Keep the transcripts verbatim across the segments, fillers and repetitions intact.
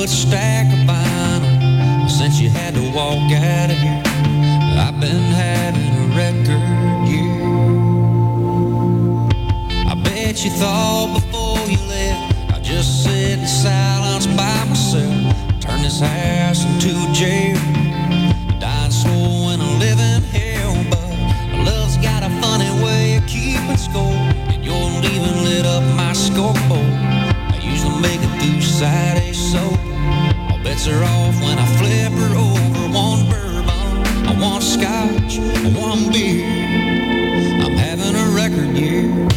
foot stack of vinyl since you had to walk out of here. I've been having a record year. I bet you thought before you left I'd just sit in silence by myself, turn this house into a jail, dying slow in a living hell. But love's got a funny way of keeping score, and you're leaving lit up my scoreboard. I usually make it through Saturday sober. All bets are off when I flip her over. One bourbon, I want scotch, one beer. I'm having a record year.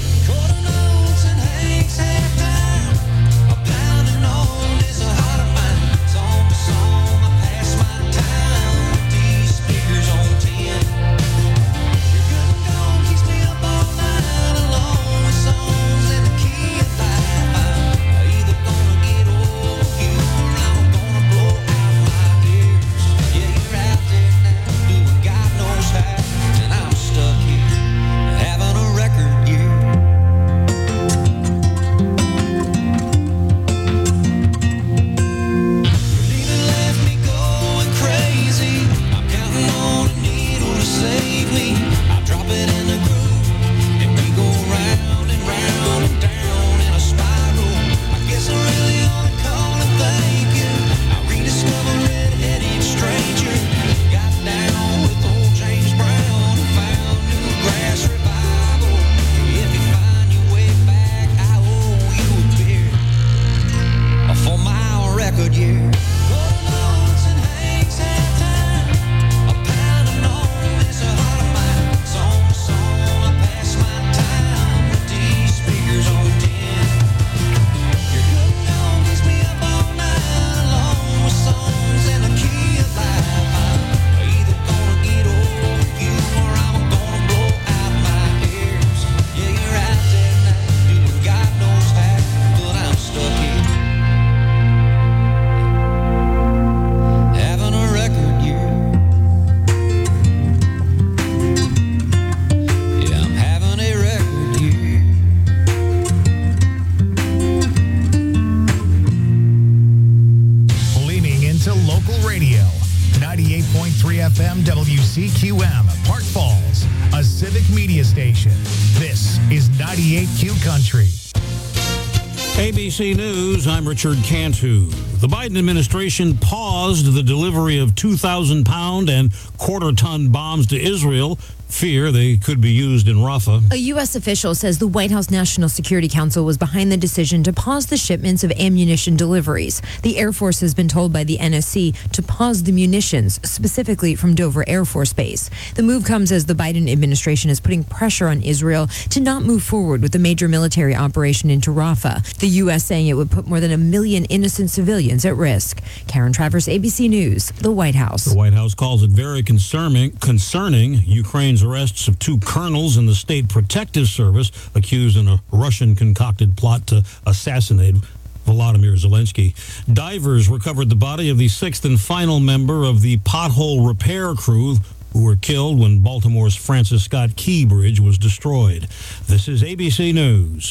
A B C News, I'm Richard Cantu. The Biden administration paused the delivery of two thousand pound and quarter-ton bombs to Israel. Fear they could be used in Rafah. A U S official says the White House National Security Council was behind the decision to pause the shipments of ammunition deliveries. The Air Force has been told by the N S C to pause the munitions, specifically from Dover Air Force Base. The move comes as the Biden administration is putting pressure on Israel to not move forward with a major military operation into Rafah. The U S saying it would put more than a million innocent civilians at risk. Karen Travers, A B C News, the White House. The White House calls it very concerning, concerning Ukraine's arrests of two colonels in the State Protective Service accused in a Russian-concocted plot to assassinate Volodymyr Zelensky. Divers recovered the body of the sixth and final member of the pothole repair crew who were killed when Baltimore's Francis Scott Key Bridge was destroyed. This is A B C News.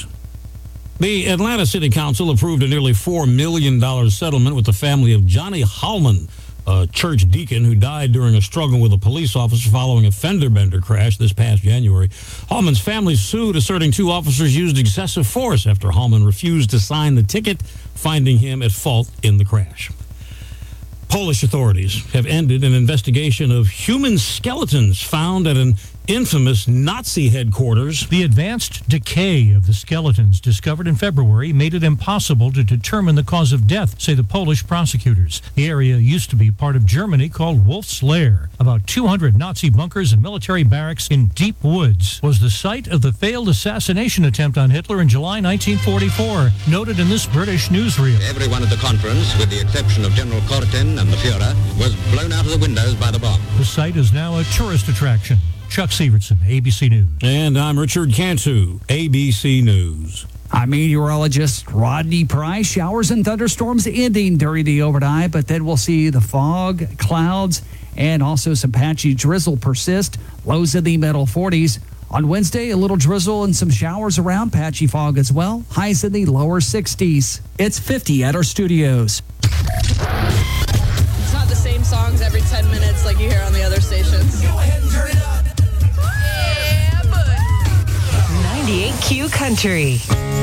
The Atlanta City Council approved a nearly four million dollars settlement with the family of Johnny Hallman, a church deacon who died during a struggle with a police officer following a fender bender crash this past January. Hallman's family sued, asserting two officers used excessive force after Hallman refused to sign the ticket, finding him at fault in the crash. Polish authorities have ended an investigation of human skeletons found at an infamous Nazi headquarters. The advanced decay of the skeletons discovered in February made it impossible to determine the cause of death, say the Polish prosecutors. The area used to be part of Germany called Wolf's Lair. About two hundred Nazi bunkers and military barracks in deep woods was the site of the failed assassination attempt on Hitler in July nineteen forty-four, noted in this British newsreel. Everyone at the conference, with the exception of General Kortin and the Fuhrer, was blown out of the windows by the bomb. The site is now a tourist attraction. Chuck Severson, A B C News. And I'm Richard Cantu, A B C News. I'm meteorologist Rodney Price. Showers and thunderstorms ending during the overnight, but then we'll see the fog, clouds, and also some patchy drizzle persist. Lows in the middle forties. On Wednesday, a little drizzle and some showers around, patchy fog as well. Highs in the lower sixties. It's fifty at our studios. songs every ten minutes like you hear on the other stations. Go ahead and turn it up. Yeah, bud. ninety-eight Q Country.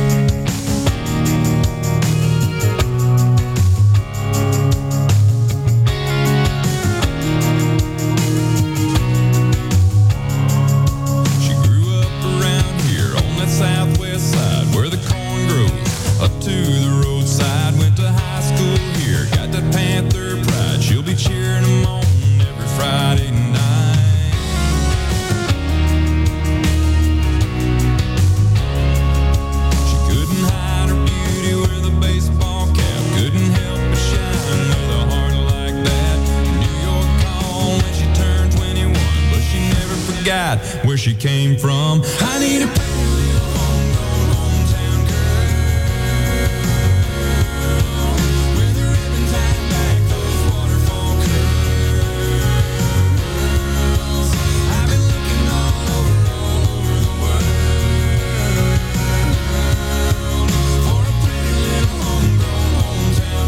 Where she came from. I need a pretty little homegrown hometown girl with a ribbon tied back those waterfall curls. I've been looking all over, all over the world for a pretty little homegrown hometown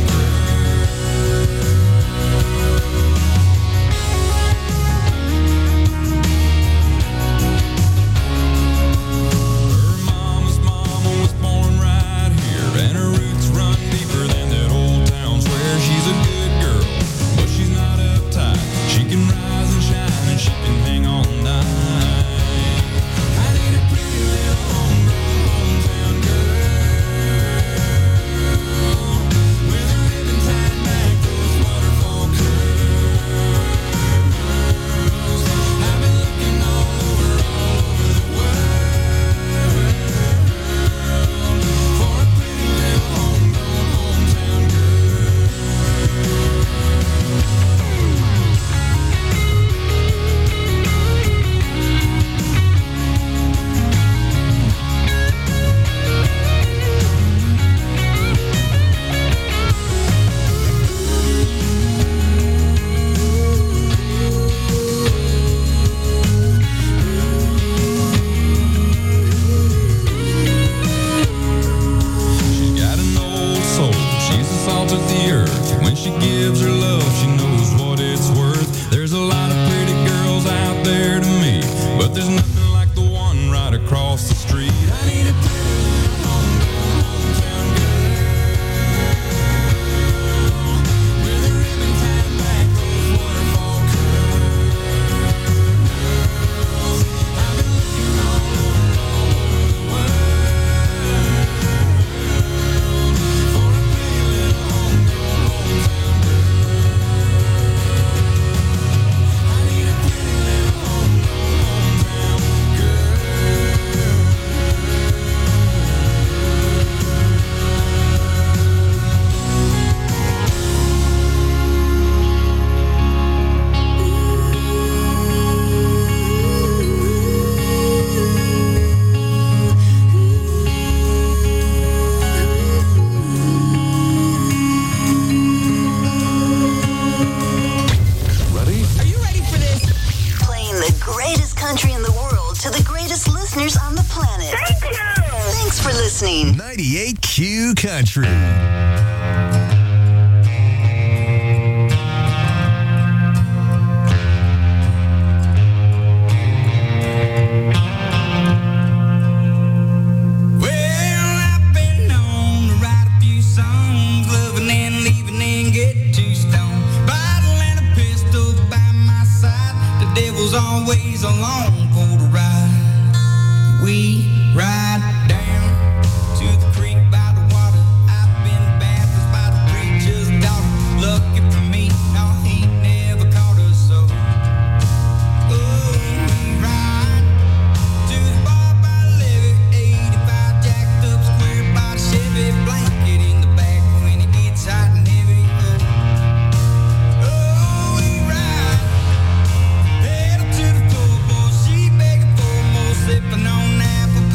ninety-eight Q Country. Always along for the ride. We ride down to the creek by the water. I've been baptized by the preacher's daughter. Lucky for me, no, he never caught us so. Oh, we ride to the bar by the levee, eighty-five jacked up square body Chevy, blanket in the back when it gets hot and heavy. Oh, oh we ride. Sipping on apple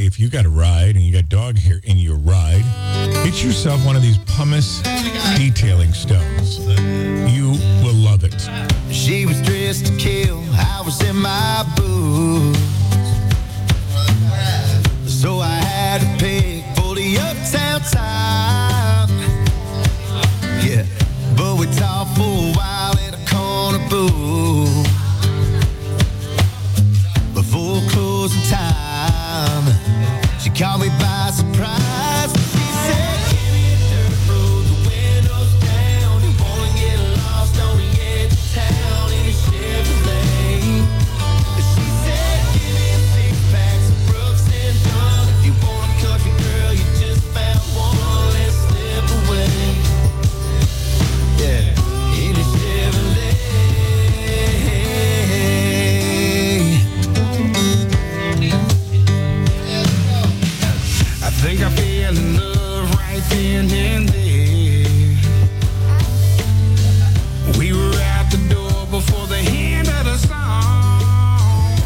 if you got a ride and you got dog hair in your ride, get yourself one of these pumice detailing stones. You will love it. She was dressed to kill. I was in my boots. So I had to pick for the uptown time. Yeah, but we talked for a while at a corner booth. Before closing time, she caught me by surprise. She said, give me a dirt road, the windows down. You wanna get lost on the edge of town in a Chevrolet. She said, give me a six pack of Brooks and Dunn. If you want a country girl, you just found one. Let's slip away. Yeah, in a Chevrolet. I think I fell in love right then and there. We were at the door before the end of the song.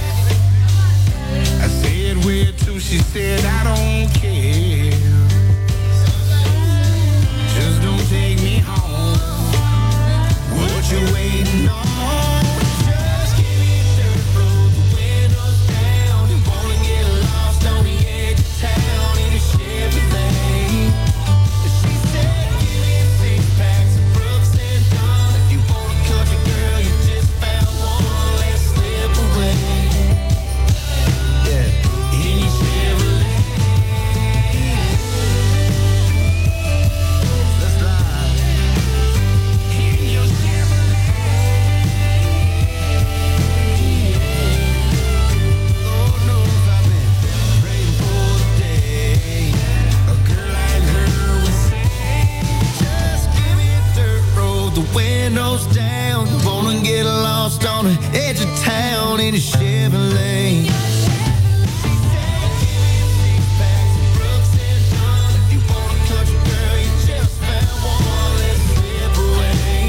I said where to, she said I don't care. Just don't take me home. What you waiting on? Just give me a dirt road, the windows down. You wanna get lost on the edge of town in a Chevrolet. She said, give me a six pack of Brooks and Dunn. If you want a country girl, you just found one. Let's slip away. Yeah, in your Chevrolet. Let's ride. In your Chevrolet. Lord knows I've been praying for the day a girl like her would say, just give me a dirt road, the windows down. You wanna get lost on the edge of town in a Chevrolet. She said, give me a six pack of Brooks and Dunn. If you want a country girl, you just found one. Let's slip away.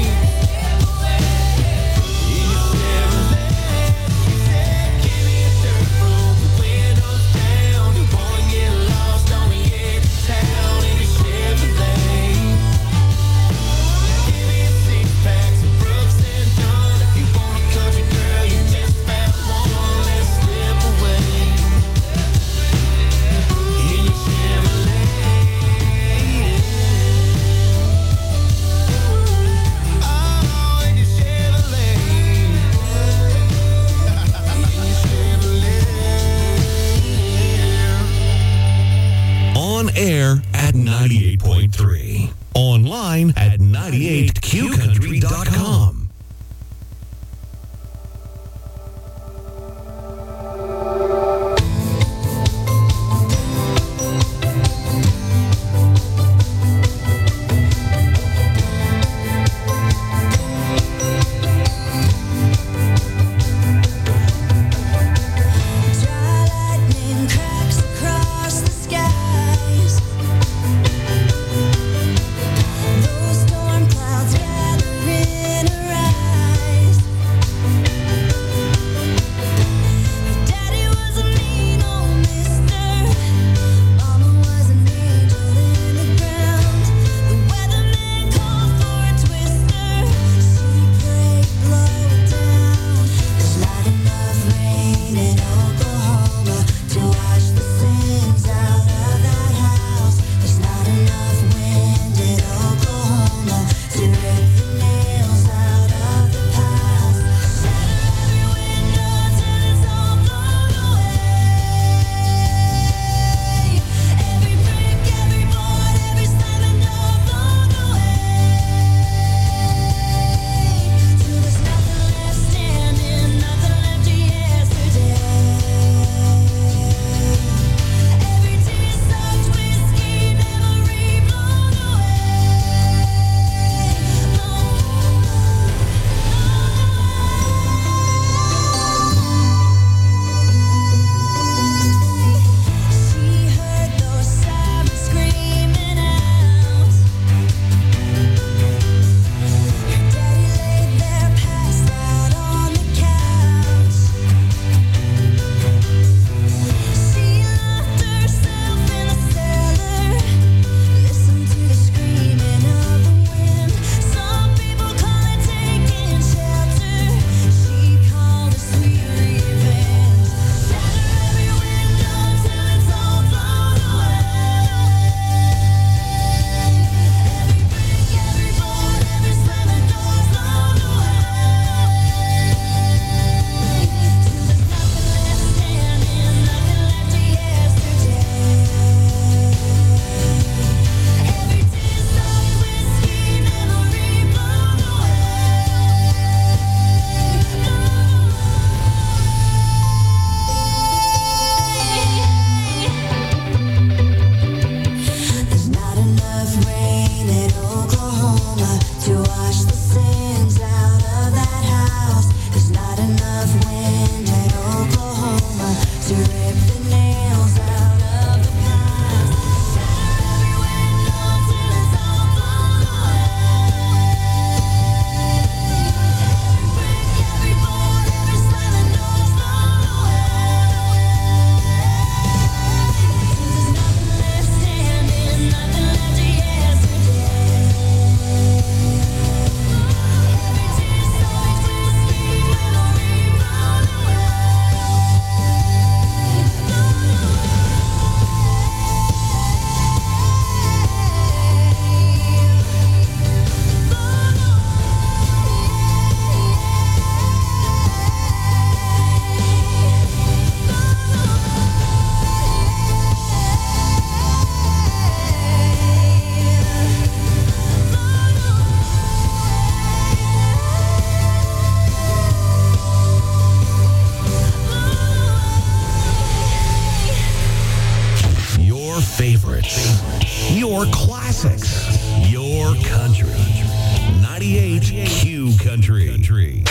In your Chevrolet. She said, give me a dirt road, the windows down. You wanna get lost on the edge of town in a Chevrolet. Give me a six pack of Brooks and Dunn. If you want a country girl, you just found one. Let's slip away. In your Chevrolet. Oh, in your Chevrolet. On air at ninety-eight point three. Online at ninety-eight q country dot com. Lightning cracks across the skies. Those storm clouds gathering favorites, your classics, your country. ninety-eight Q Country.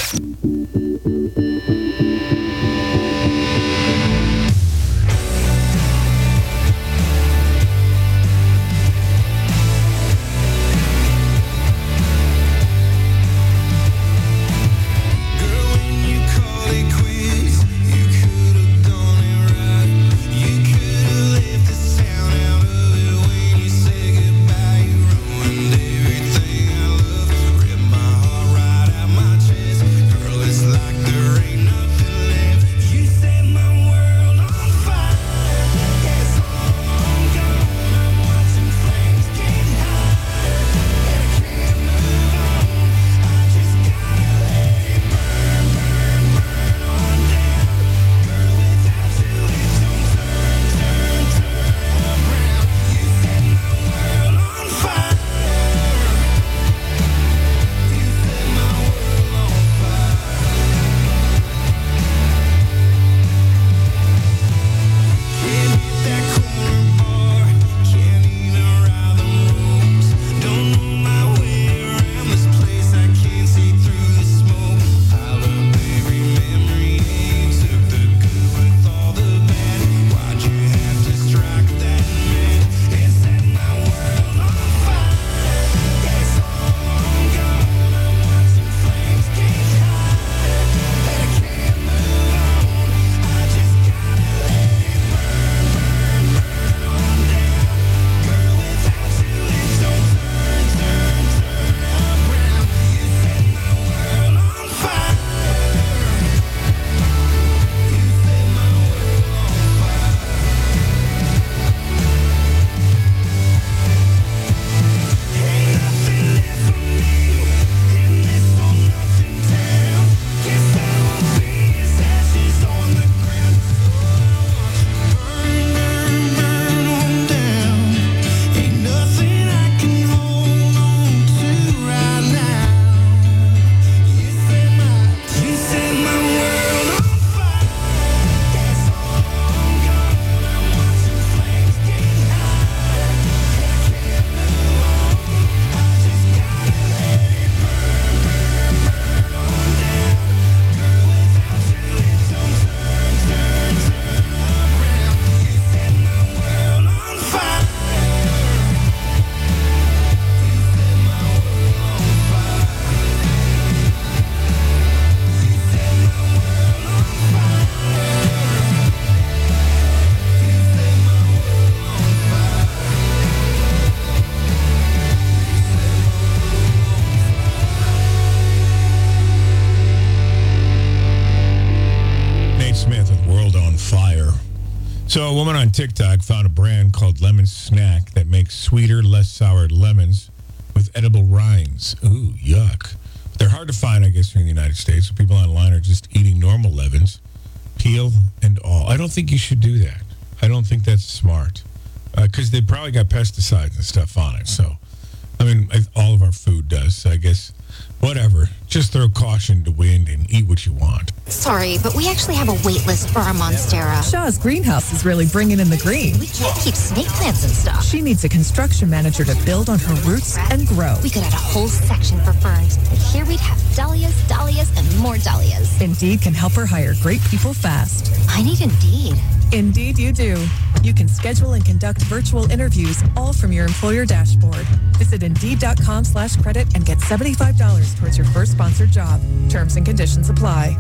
So a woman on TikTok found a brand called Lemon Snack that makes sweeter, less sour lemons with edible rinds. Ooh, yuck. They're hard to find, I guess, here in the United States. So people online are just eating normal lemons, peel and all. I don't think you should do that. I don't think that's smart because uh, they probably got pesticides and stuff on it. So, I mean, I, all of our food does. So I guess, whatever. Just throw caution to wind and eat what you want. Sorry, but we actually have a wait list for our Monstera. Shaw's greenhouse is really bringing in the green. We can't keep snake plants and stuff. She needs a construction manager to build on her roots and grow. We could add a whole section for ferns, but here we'd have dahlias, dahlias, and more dahlias. Indeed can help her hire great people fast. I need Indeed. Indeed you do. You can schedule and conduct virtual interviews all from your employer dashboard. Visit Indeed.com slash credit and get seventy-five dollars towards your first sponsored job. Terms and conditions apply.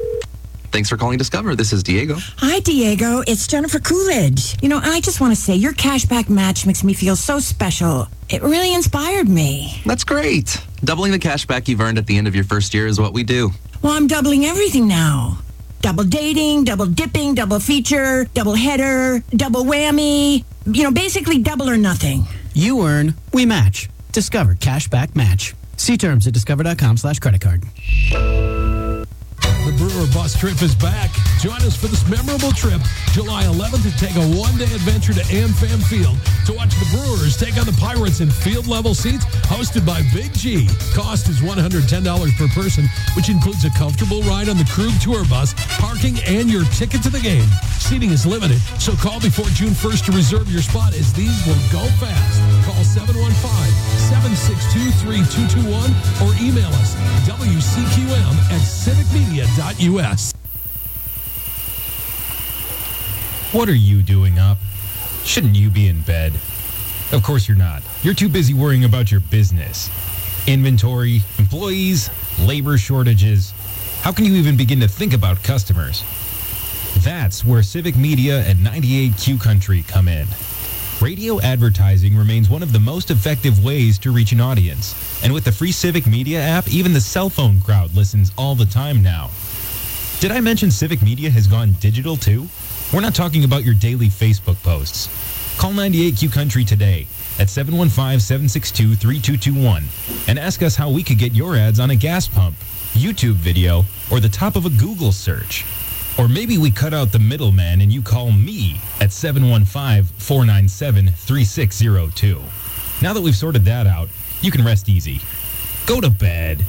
Thanks for calling Discover. This is Diego. Hi, Diego. It's Jennifer Coolidge. You know, I just want to say your cashback match makes me feel so special. It really inspired me. That's great. Doubling the cashback you've earned at the end of your first year is what we do. Well, I'm doubling everything now. Double dating, double dipping, double feature, double header, double whammy. You know, basically double or nothing. You earn, we match. Discover Cashback Match. See terms at discover.com slash credit card. The Brewer Bus Trip is back. Join us for this memorable trip, July eleventh, to take a one-day adventure to AmFam Field to watch the Brewers take on the Pirates in field-level seats hosted by Big G. Cost is one hundred ten dollars per person, which includes a comfortable ride on the Krug Tour Bus, parking, and your ticket to the game. Seating is limited, so call before June first to reserve your spot, as these will go fast. Call seven one five, seven six two, three two two one or email us W C Q M at civic media dot U S. What are you doing up? Shouldn't you be in bed? Of course you're not. You're too busy worrying about your business. Inventory, employees, labor shortages. How can you even begin to think about customers? That's where Civic Media and ninety-eight Q Country come in. Radio advertising remains one of the most effective ways to reach an audience. And with the free Civic Media app, even the cell phone crowd listens all the time now. Did I mention Civic Media has gone digital too? We're not talking about your daily Facebook posts. Call ninety-eight Q Country today at seven one five, seven six two, three two two one and ask us how we could get your ads on a gas pump, YouTube video, or the top of a Google search. Or maybe we cut out the middleman and you call me at seven one five, four nine seven, three six zero two. Now that we've sorted that out, you can rest easy. Go to bed.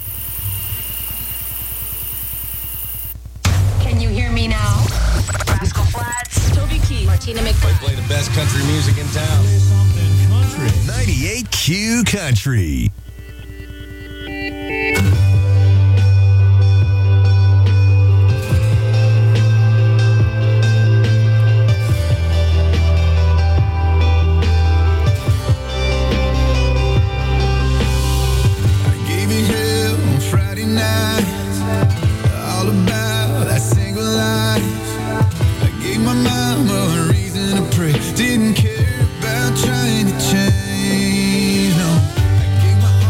Can you hear me now? Rascal Flatts, Toby Keith, Martina McFly. I play the best country music in town. ninety-eight Q Country. Didn't care about trying to change, no. I gave my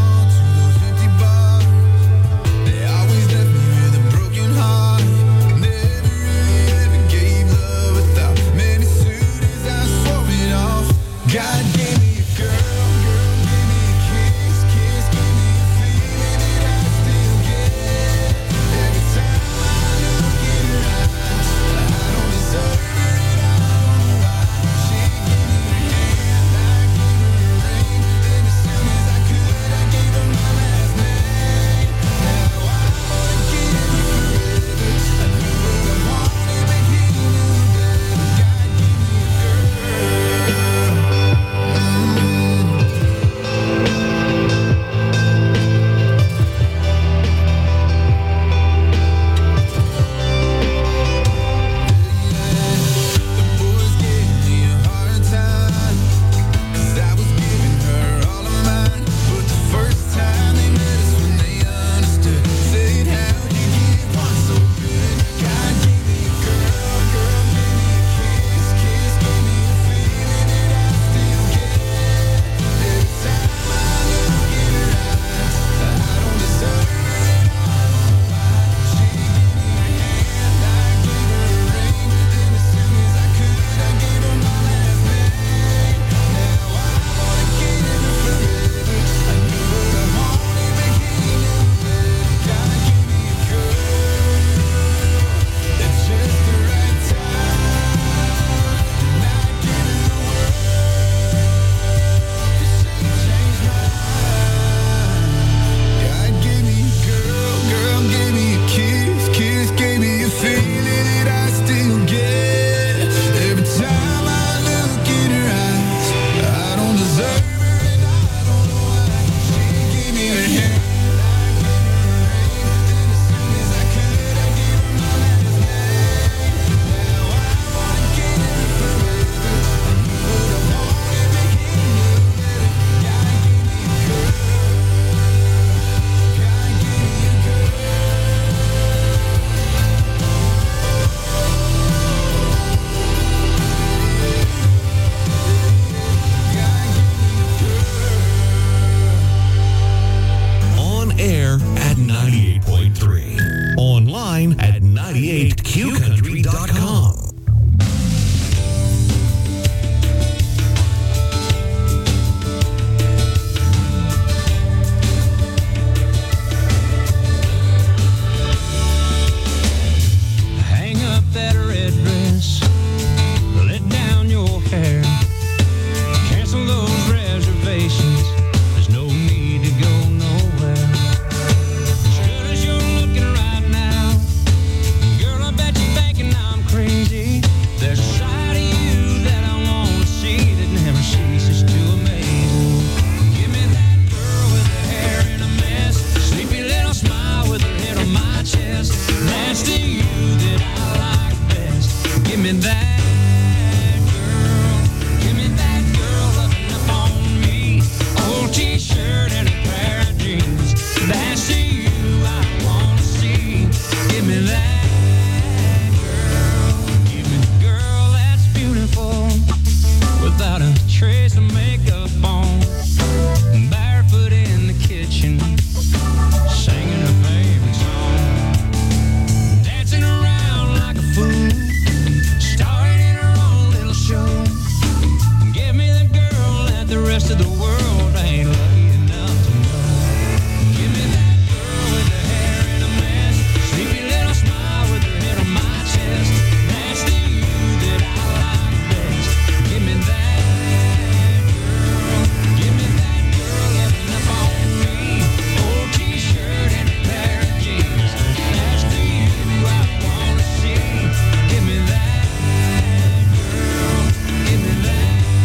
trace of makeup on, barefoot in the kitchen, singing her favorite song, dancing around like a fool, starring in her own little show. Give me the girl that the rest of the world ain't lucky enough to know. Give me that girl with the hair in a mess, sleepy little smile with her head on my chest. That's the you that I like best. Give me that girl. Give me that girl loving up on me. Old t-shirt and a pair of jeans. That's the you I wanna see. Give me that girl. Give me that.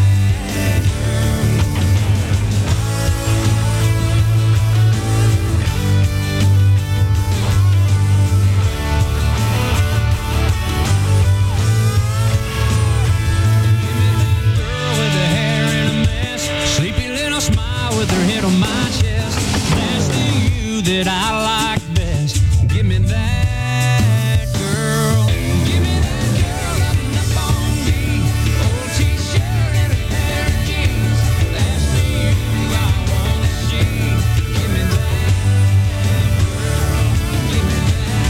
With her hair in a mess, sleepy little smile with her head on my chest. That's the you that I like best. Give me that girl. Give me that girl loving up on me. Old t-shirt and a pair of jeans. That's the you I wanna see. Give me that girl. Give me that girl.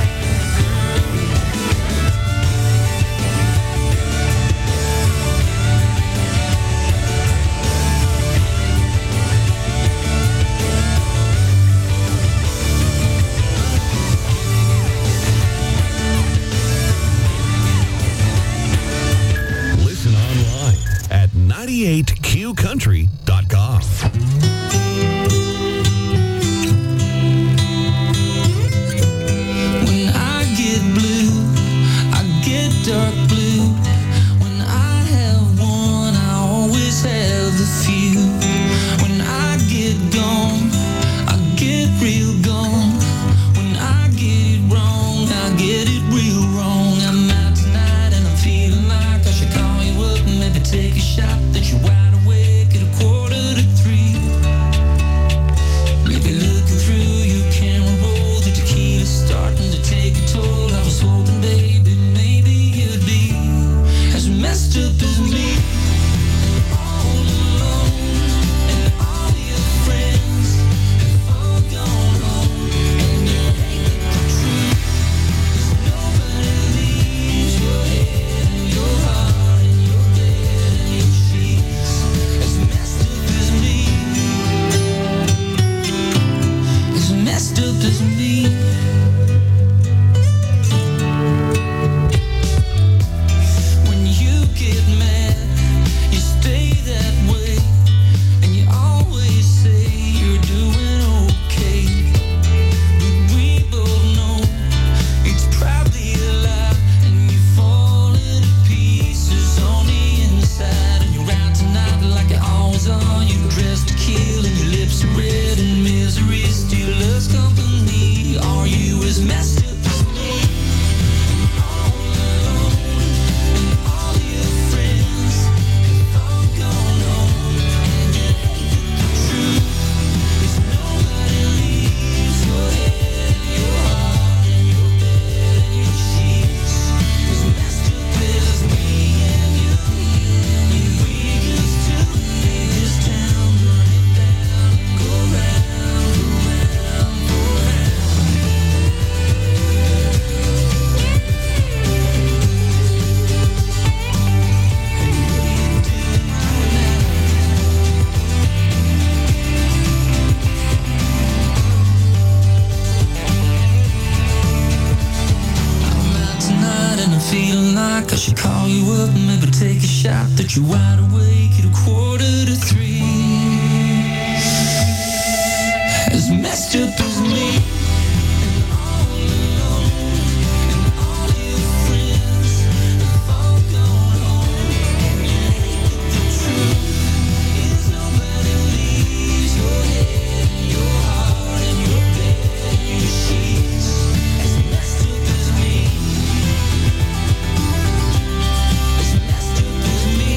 Listen online at ninety-eight Q country dot com. When I get blue, I get dark blue. When I have one, I always have a few. When I get gone, I get real gone. When I get it wrong, I get it real wrong. I'm out tonight and I'm feeling like I should call you up and maybe take a shot that you're wide awake at a quarter to three. Maybe looking through your camera roll, the tequila's starting to take a toll. I was hoping, baby, maybe you'd be as messed up as me. All alone, and all your friends have all gone home, and you hate the truth. 'Cause nobody leaves your head and your heart and your bed and your sheets as messed up as me. As messed up as me. When you get mad, you stay that way, and you always say you're doing okay. But we both know it's probably a lie, and you fall into pieces on the inside. And you're out tonight like you always are. You're dressed to kill, and your lips are red, and misery still loves company. Are you as messed up as me? All alone, and all your friends have all gone home, and you hate the truth. 'Cause nobody leaves your head and your heart and your bed and your sheets as messed up as me and you. And we used to leave this town, burn it down, and go round, go round, go round. I'm out tonight and I'm feeling like I should call you up and maybe take a shot that you're wide awake at a quarter to three. As messed up as me. And all alone, and all your friends have all gone home, and you hate the truth. Is nobody leaves your head and your heart and your bed and your sheets as messed up as me. As messed up as me.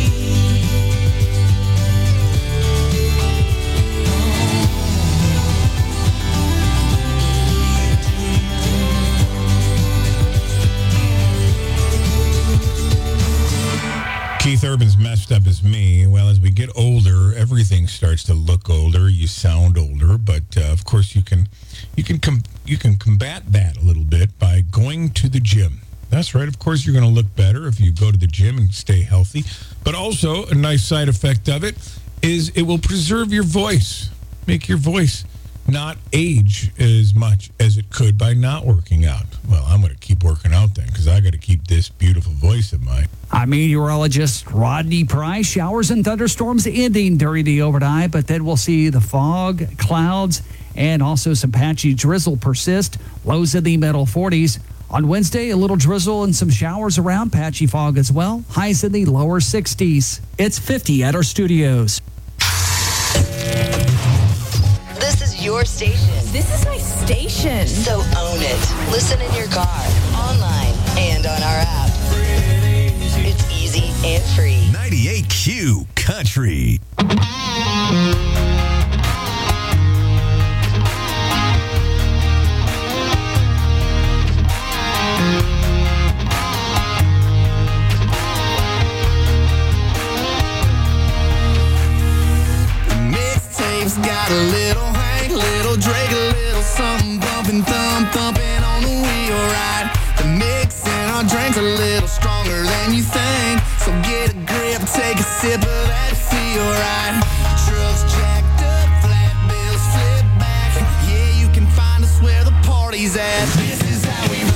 Oh. Keith Urban's messed up as me. Well, as we get older, everything starts to look older. You sound older, but uh, of course you can you can com- you can combat that a little bit by going to the gym. That's right. Of course, you're going to look better if you go to the gym and stay healthy. But also, a nice side effect of it is it will preserve your voice, make your voice not age as much as it could by not working out. Well, I'm going to keep working out then because I got to keep this beautiful voice of mine. Our meteorologist Rodney Price. Showers and thunderstorms ending during the overnight, but then we'll see the fog, clouds, and also some patchy drizzle persist. Lows in the middle forties. On Wednesday, a little drizzle and some showers around, patchy fog as well. Highs in the lower sixties. It's fifty at our studios. This is your station. This is my station. So own it. Listen in your car, online, and on our app. It's easy and free. ninety-eight Q Country. Mixtape's got a little Hank, little Drake, a little something bumping, thump, thumping on the wheel ride. The mix in our drinks a little stronger than you think. So get a grip, take a sip of that feel right. Trucks jacked up, flat bills flip back. Yeah, you can find us where the party's at. This is how we roll.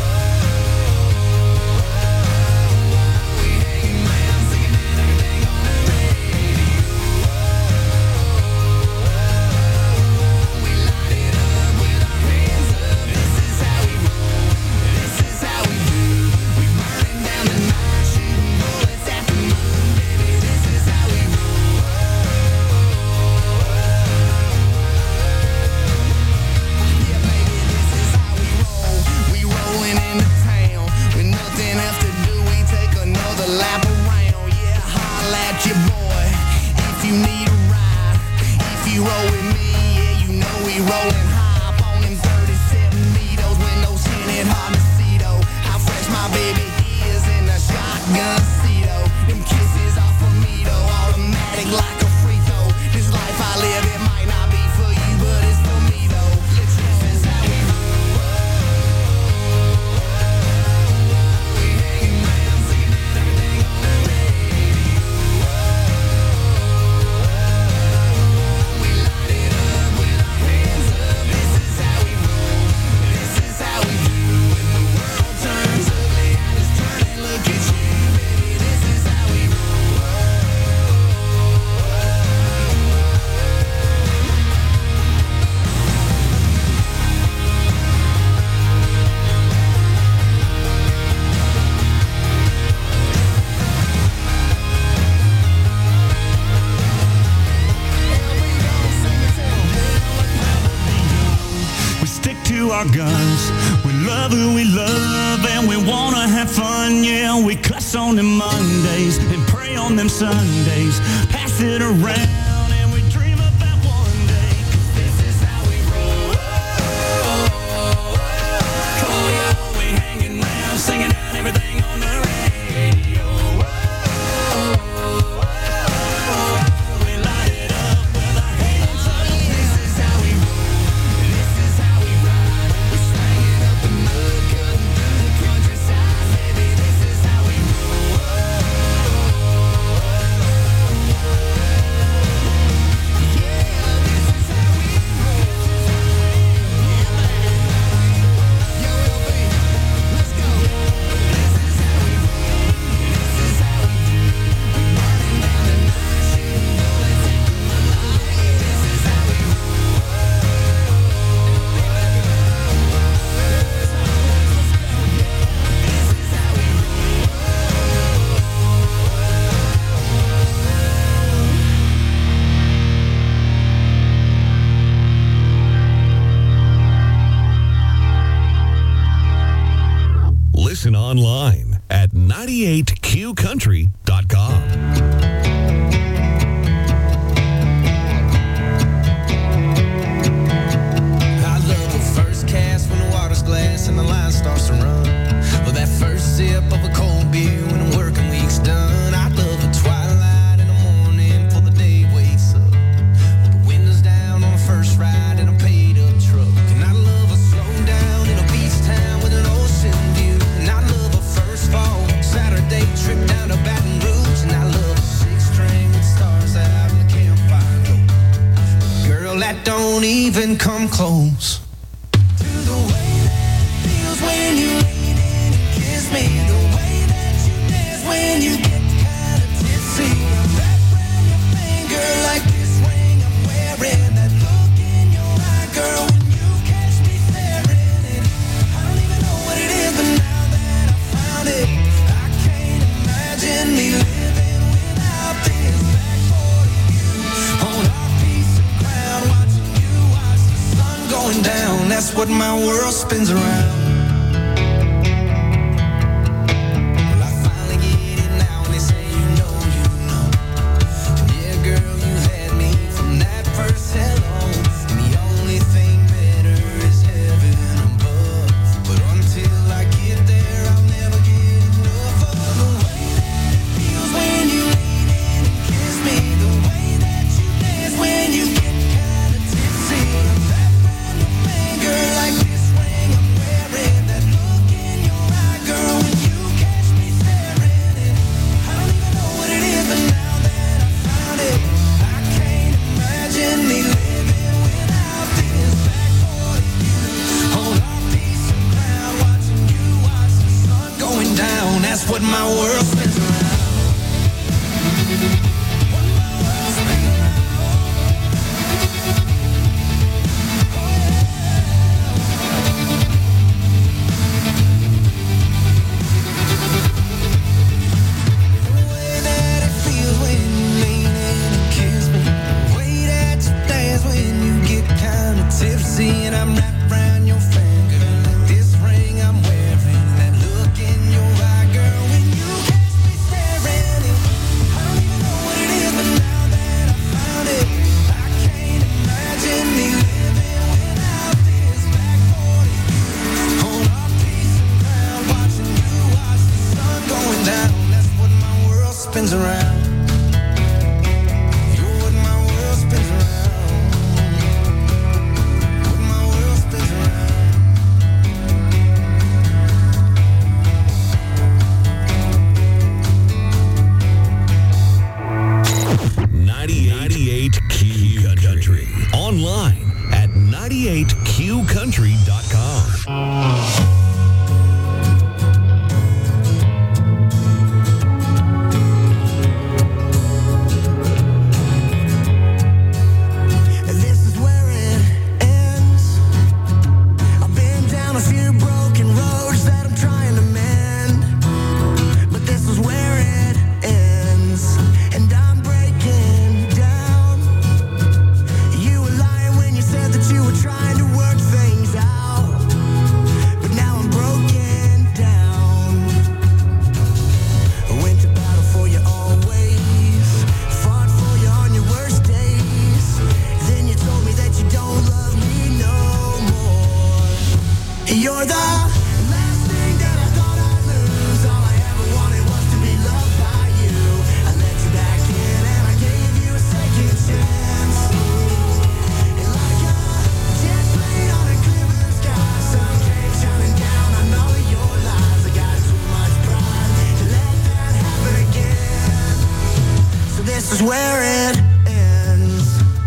Our guns. We love who we love and we wanna have fun. Yeah, we cuss on them Mondays and pray on them Sundays. Pass it around and we dream about one day. 'Cause this is how we roll. Oh, we hanging round, singing out everything on the radio. We light it up with our hands up. This is how we roll. This is how we ride. Listen online at ninety-eight Q country dot com. I love the first cast when the water's glass and the line starts to run. Or that first sip of a cold beer when the working week's done. I love it don't even come close to the way that it feels when you lean in and kiss me, the way that you dance when you get kind of tipsy. Wrap around your finger like this ring I'm wearing, that look in your eye, girl, when you catch me staring. And I don't even know what it is, but now that I found it, I can't imagine me living without this. Back forty you on our piece of ground, watching you watch the sun going down. That's what my world spins around. Well, I finally get it now, and they say you know, you know. And yeah, girl, you had me from that first hello. And the only thing better is heaven above. But until I get there, I'll never get enough of the way that it feels when you lean in and kiss me, the way that you dance when you get kind of tipsy. Wrap around your finger like this ring I'm wearing, that look in your eye, girl, when you catch me staring. And I don't even know what it is, but now that I found it, I can't imagine me living without this. Back forty you on our piece of ground, watching you watch the sun going down. That's what my world spins around. What my world spins around. The way that it feels when you lean in and kiss me, the way that you dance when you get kind of tipsy. And I'm wrapped around your finger like this ring I'm wearing, that look in your eye, girl, when you catch me staring. And I don't even know what it is, but now that I found it, I can't imagine me living without this. Back forty you on our piece of ground, watching you watch the sun going down. That's what my world spins around. You're what my world spins around. What my world spins around. ninety-eight Q Country. Online at ninety-eight Q country dot com. This is where it ends. I've been down a few broken roads that I'm trying to mend, but this is where it ends, and I'm breaking down. You were lying when you said that you were trying to work things out, but now I'm broken down. I went to battle for you always, fought for you on your worst days. Then you told me that you don't love me no more. You're the last thing that I thought I'd lose. All I ever wanted was to be loved by you. I let you back in and I gave you a second chance. And like a jet plane on a clear blue sky, sun came shining down on all of your lies. I got too much pride to let that happen again. So this is where it ends.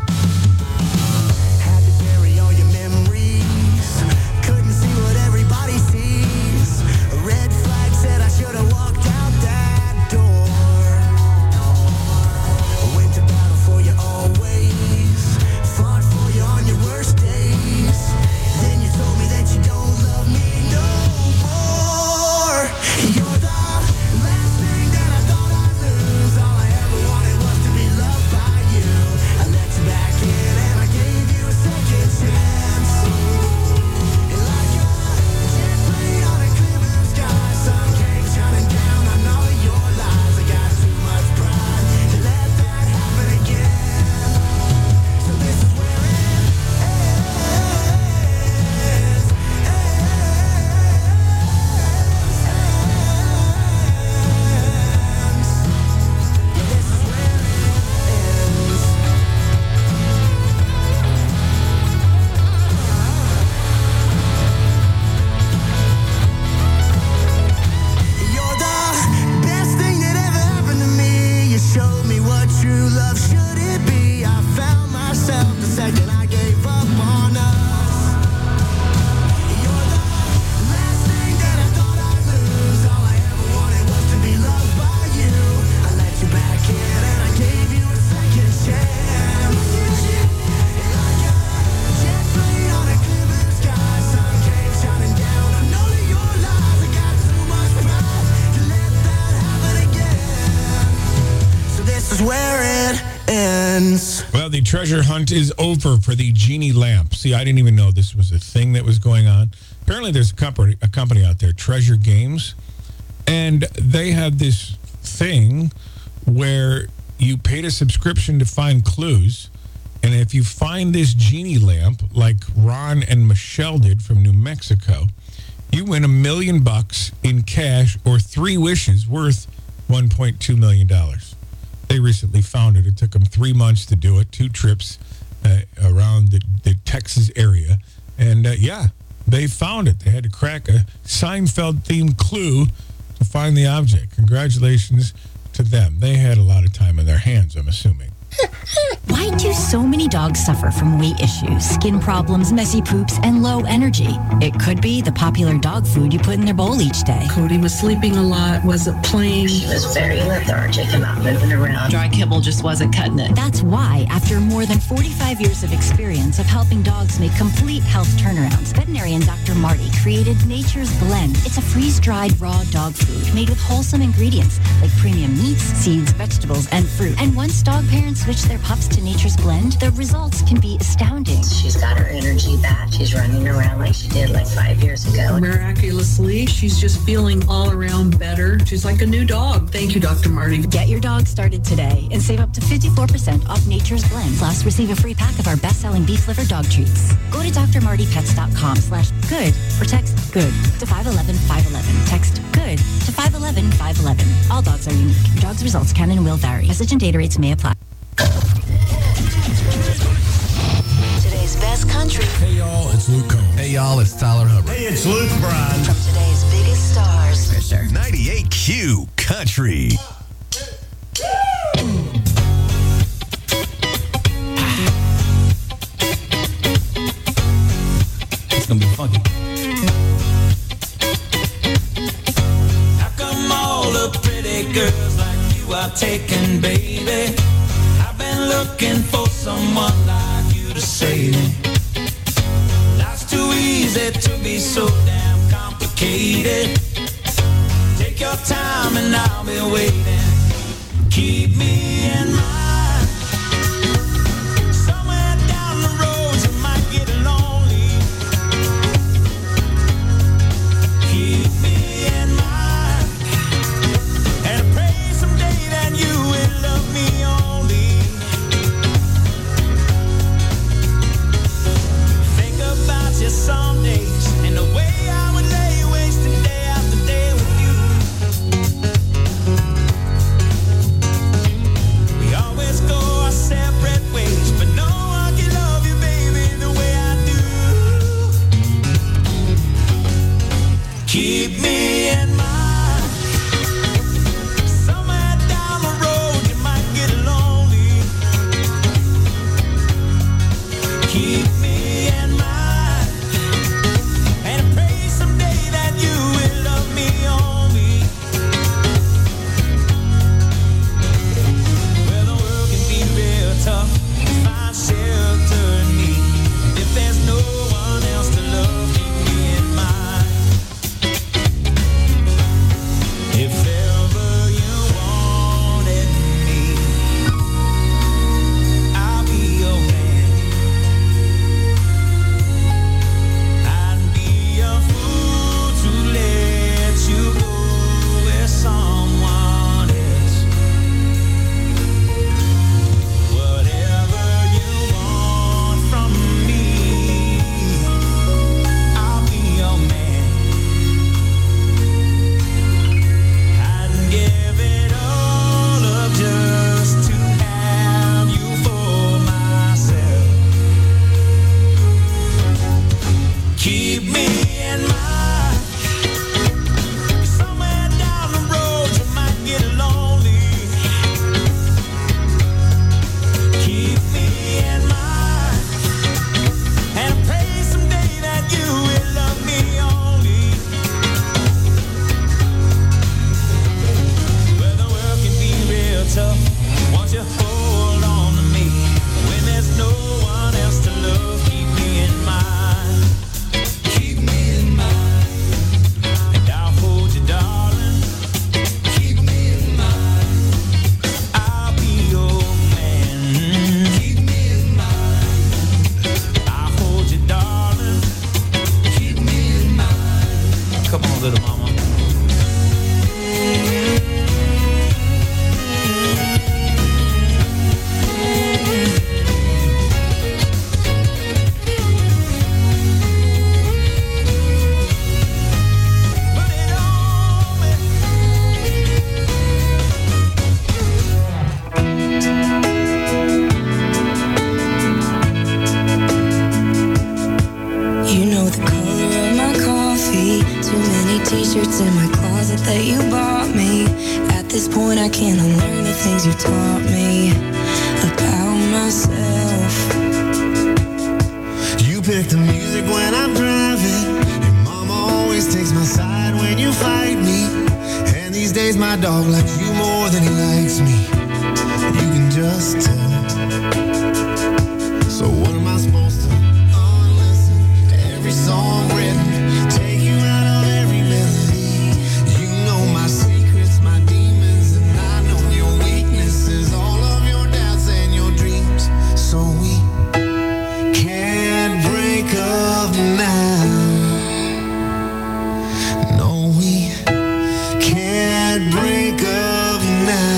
Had to bury all your memories. Couldn't see what everybody sees. A red flag said I should have walked out that door. I went to battle for you always, fought for you on your worst days. Then you told me that you don't love me no more. You're the last thing that I thought I'd lose. All I ever wanted was to be loved by you. I let you back in and I gave you a second chance. And like a jet plane on a clear blue sky, sun came shining down on all of your lies. I got too much pride to let that happen again. So this is where it ends. This is where it ends. You're the best thing that ever happened to me. You showed me what true love should it be. I found myself the second I gave is where it ends. Well, the treasure hunt is over for the Genie lamp. See, I didn't even know this was a thing that was going on. Apparently, there's a company, a company out there, Treasure Games, and they have this thing where you paid a subscription to find clues, and if you find this Genie lamp, like Ron and Michelle did from New Mexico, you win a million bucks in cash or three wishes worth one point two million dollars. They recently found it. It took them three months to do it, two trips uh, around the, the Texas area. And, uh, yeah, they found it. They had to crack a Seinfeld-themed clue to find the object. Congratulations to them. They had a lot of time on their hands, I'm assuming. Why do so many dogs suffer from weight issues, skin problems, messy poops, and low energy? It could be the popular dog food you put in their bowl each day. Cody was sleeping a lot, wasn't playing. She was very lethargic and not moving around. Dry kibble just wasn't cutting it. That's why, after more than forty-five years of experience of helping dogs make complete health turnarounds, veterinarian Doctor Marty created Nature's Blend. It's a freeze-dried raw dog food made with wholesome ingredients like premium meats, seeds, vegetables, and fruit. And once dog parents switch their pups to Nature's Blend, the results can be astounding. She's got her energy back. She's running around like she did like five years ago. Miraculously, she's just feeling all around better. She's like a new dog. Thank you, Doctor Marty. Get your dog started today and save up to fifty-four percent off Nature's Blend. Plus, receive a free pack of our best-selling beef liver dog treats. Go to drmartypets.com slash good or text good to five one one five one one. Text good to five one one five one one. All dogs are unique. Your dog's results can and will vary. Message and data rates may apply. Today's best country. Hey, y'all, it's Luke Combs. Hey, y'all, it's Tyler Hubbard. Hey, it's Luke Bryan. From today's biggest stars. For sure. ninety-eight Q Country. It's going to be funky. How come all the pretty girls like you are taken, baby? I've been looking for someone like you to save me. Life's too easy to be so damn complicated. Take your time and I'll be waiting. Keep me in mind. Somewhere down the road you might get lonely. Keep me in mind. And I pray someday that you will love me only. Think about you some days and the way I would lay wasting day after day with you. learn the things you taught me about myself. You pick the music when I'm driving. Your mama always takes my side when you fight me. And these days my dog likes you more than he likes me. You can just tell. So what am I supposed to unlisten to every song written? Take you out of every melody. You know my secrets, my demons, and I know your weaknesses, all of your doubts and your dreams. So we can't break up now. No, we can't break up now.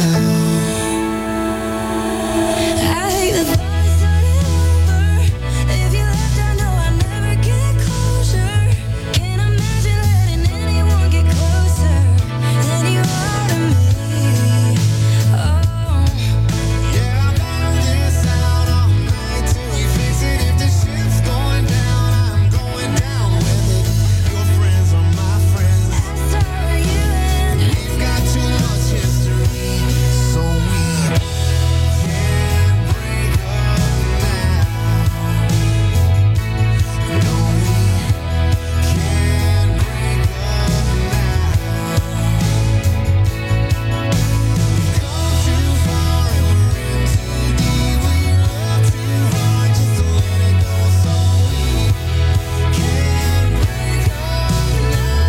I hate the thought of starting over. If you left, I know I'd never get closure. Can't imagine letting anyone get closer than you are to me. Oh, Yeah, I'll battle this out all night till we fix it. If the ship's going down, I'm going down with it. Your friends are my friends. so are you and We've got too much history, so we can't break up now. No, we can't break up now. We've come too far and we're in too deep. We love too hard just to let it go, so we can't break up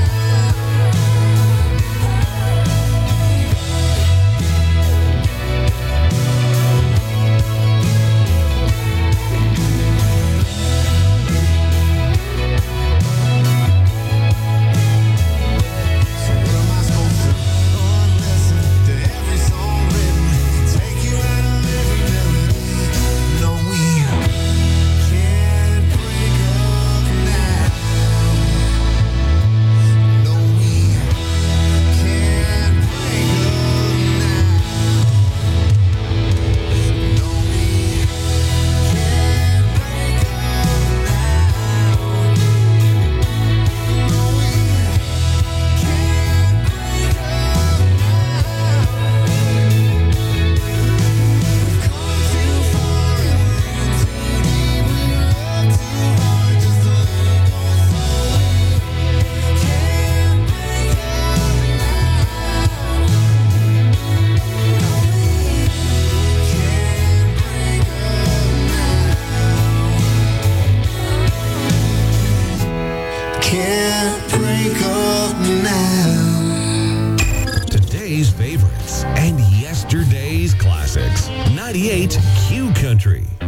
So what am I supposed to unlisten to every song written? Take you out of every melody. No, we can't break up now. No, we can't break up now. No, we can't break up now. No, we can't break up We've come too far and we're in too deep. We love too hard just to let it go, so we can't break up now. Can't break up now. Today's favorites and yesterday's classics. ninety-eight Q Country.